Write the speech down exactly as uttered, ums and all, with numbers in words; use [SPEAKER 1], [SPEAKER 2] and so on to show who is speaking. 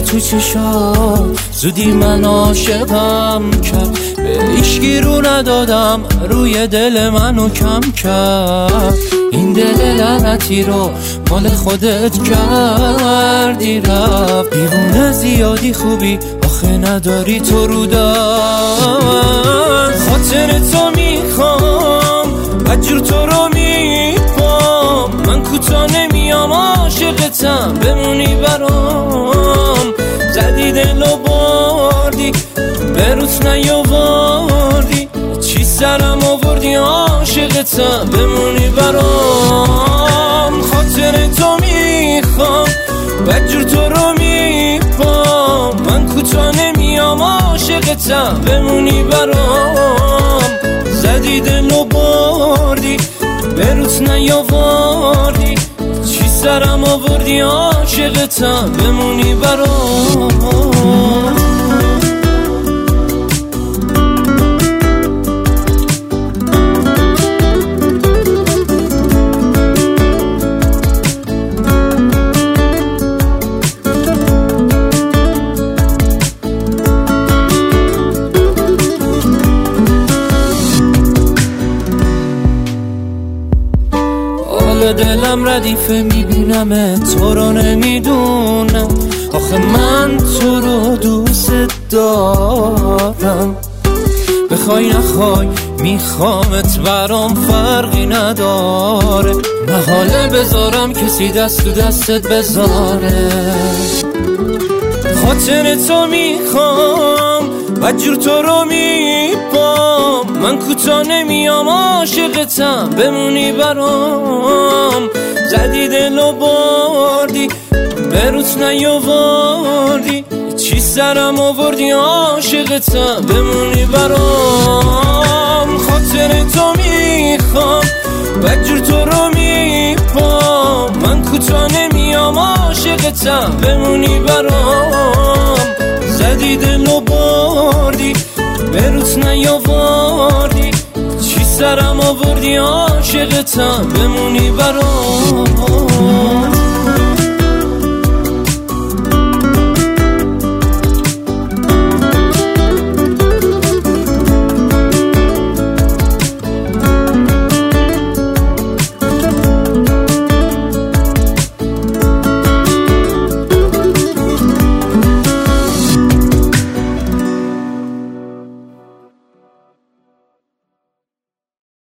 [SPEAKER 1] تو چشات زودی من عاشقم کرد، به هیچکی رو ندادم روی دل منو کم کرد. این دل لعنتی رو مال خودت کردی رفت، دیوونه زیادی خوبی آخه نداری تو رو در. خاطر تو میخوام بدجور تو رو میپام، من کوتا نمیام عاشقتم بمونی برام. زدی دل و بردی به روز نیاوردی، چی سرم آوردی عاشقتم بمونی برام. خاطر تو میخوام بدجور تو رو میپام، من کوتا نمیام عاشقتم بمونی برام. زدی دل و بردی به روز نیاوردی، چی سرم آوردی عاشقتم بمونی برام. دلم ردیفه میبینم تو رو نمیدونم، آخه من تو رو دوست دارم. بخوای نخوای میخوامت برام فرقی نداره، محاله بذارم کسی دست تو دستت بذاره. خاطر تو میخوام بدجور تو رو میپام، من کوتا نمیام عاشقتم بمونی برام. زدی دل و بردی به روز نیاوردی، چی سرم آوردی عاشقتم بمونی برام. خاطر تو میخوام بدجور تو رو میپام، من کوتا نمیام عاشقتم بمونی برام. زدی دل و بردی به روز نیاوردی، چی سرم آوردی عاشقتم بمونی برام.